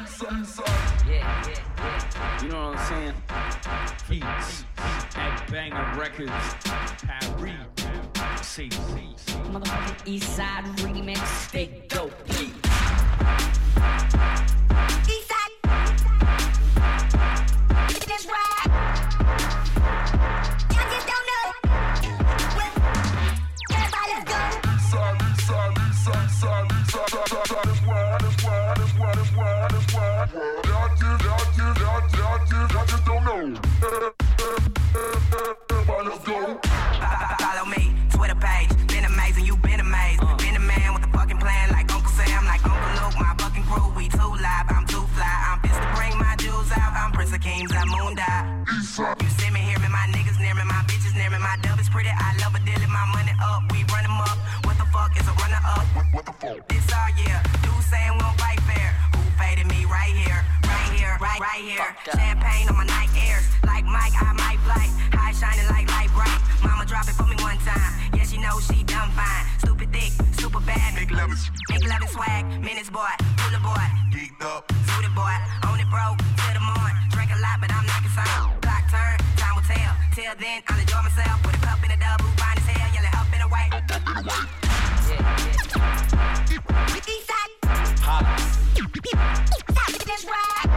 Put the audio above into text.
You know what I'm saying? Beats at Banger Records. Paris. Say Motherfucking East Side remix. They dope beat. East Side. That's right. Y'all just don't know. Everybody let's go. Y'all just don't know. Let's go. Follow me, Twitter page. Been amazing, you been amazed. Been a man with a fucking plan, like Uncle Sam, like Uncle Luke. My fucking crew, we too live. I'm too fly. I'm pissed to bring my jewels out. I'm Prince of Kings, I'm Moondie. You see me, hear me, my niggas near me, my bitches near me. My dub is pretty, I love a deal. My money up, we run them up. What the fuck is a runner up? What the fuck? This our year. Dudes saying we don't fight fair. Who faded me right here? Right here. Champagne on my Nike Airs. Like Mike, I might flight. High shining like light bright. Mama drop it for me one time. Yeah, she knows she done fine. Stupid thick, super bad. Make love it swag. Menace boy, cooler boy. Geeked up. Suited boy, on it broke. Till the morning. Drink a lot, but I'm not concerned. Clock turn, time will tell. Till then, I'll enjoy myself. With a cup in a dub, who fine as hell. Yelling up in a way. East Side. That's right.